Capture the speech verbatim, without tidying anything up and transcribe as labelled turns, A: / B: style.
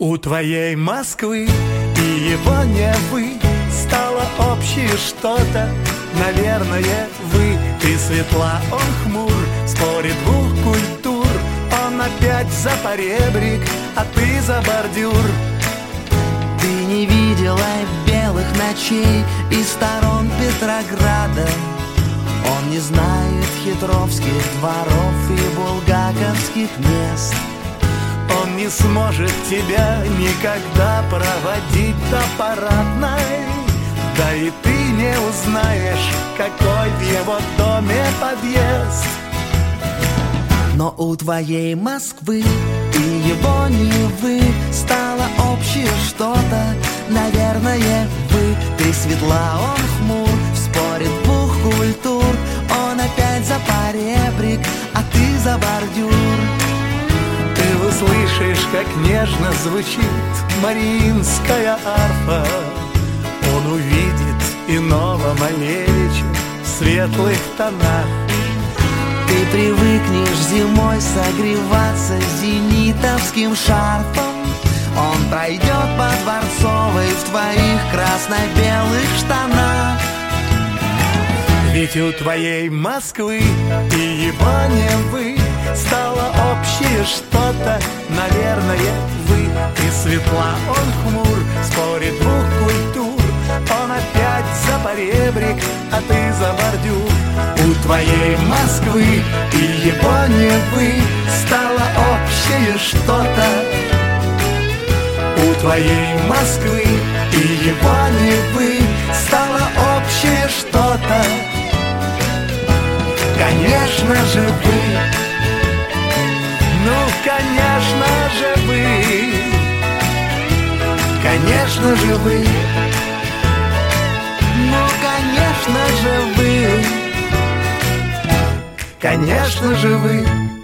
A: У твоей Москвы и его Невы стало общее что-то, наверное, вы. Ты светла, он хмур, в споре двух культур. Он опять за поребрик, а ты за бордюр.
B: Ты не видела белых ночей из сторон Петрограда. Он не знает хитровских дворов и булгаковских мест.
A: Он не сможет тебя никогда проводить до парадной. Да и ты не узнаешь, какой в его доме подъезд.
B: Но у твоей Москвы и его Невы стало общее что-то, наверное, вы. Ты светла, он хмур, в споре двух культур. Он опять за поребрик, а ты за бордюр.
A: Ты услышишь, как нежно звучит мариинская арфа. Он увидит иного Малевича в светлых тонах.
B: Ты привыкнешь зимой согреваться зенитовским шарфом. Он пройдет по Дворцовой в твоих красно-белых штанах.
A: Ведь у твоей Москвы и его Невы стало общее что-то, наверное, вы. Ты светла, он хмур, в споре двух культур. Он опять за поребрик, а ты за бордюр. У твоей Москвы и его Невы стало общее что-то. У твоей Москвы и его Невы стало общее что-то. Конечно же вы, ну конечно же вы, конечно же вы,
B: ну конечно же вы,
A: конечно же вы.